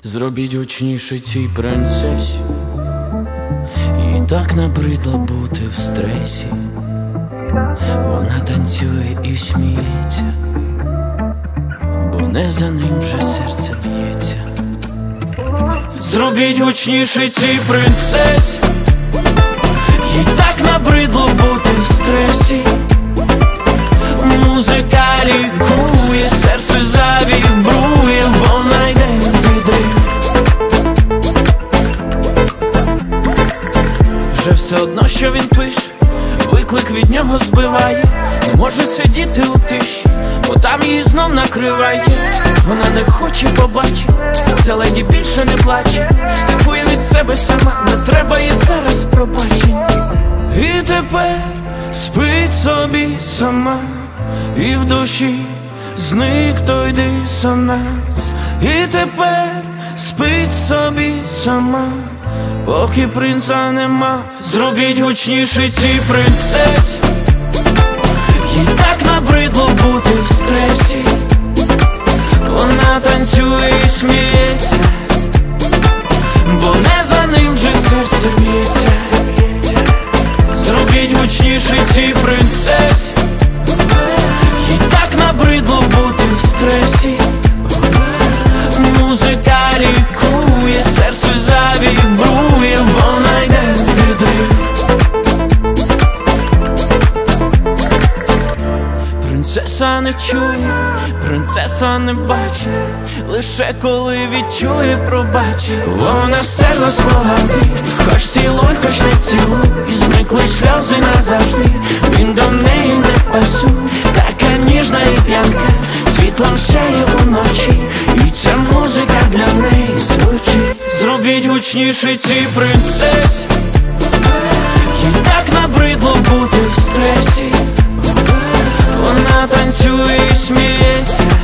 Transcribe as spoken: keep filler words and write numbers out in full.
Зробіть гучніше цій принцесі, їй так набридло бути в стресі. Вона танцює і сміється, бо не за ним вже серце б'ється. Зробіть гучніше цій принцесі, їй так набридло бути в стресі. Музика лікує, серце завібрує, вона йде відрив. Вже все одно, що він пише, виклик від нього збиває. Не може сидіти у тиші, бо там її знов накриває. Вона не хоче побачити, ця леді більше не плаче. Кайфує від себе сама, не треба їй зараз пробачень. І тепер спить собі сама, і в душі зник той дисонанс. І тепер спить собі сама, поки принца нема. Зробіть гучніше цій принцесі, їй так набридло бути в стресі. Вона танцює і сміється, бо не за ним вже серце б'ється. Зробіть гучніше цій принцесі, їй так набридло бути в стресі. Музика лікує, серце завібрує, вона йде в відрив. Принцеса не чує, принцеса не бачить, лише коли відчує, пробачить. Вона стерла спогади, хоч цілуй, хоч не цілуй, і зникли сльози назавжди. Він до неї не пасує, така ніжна і п'янка, світлом сяє уночі, і ця музика для неї звучить. Зробіть гучніше цій принцесі, їй так набридло бути в стресі. Вона танцює і сміється,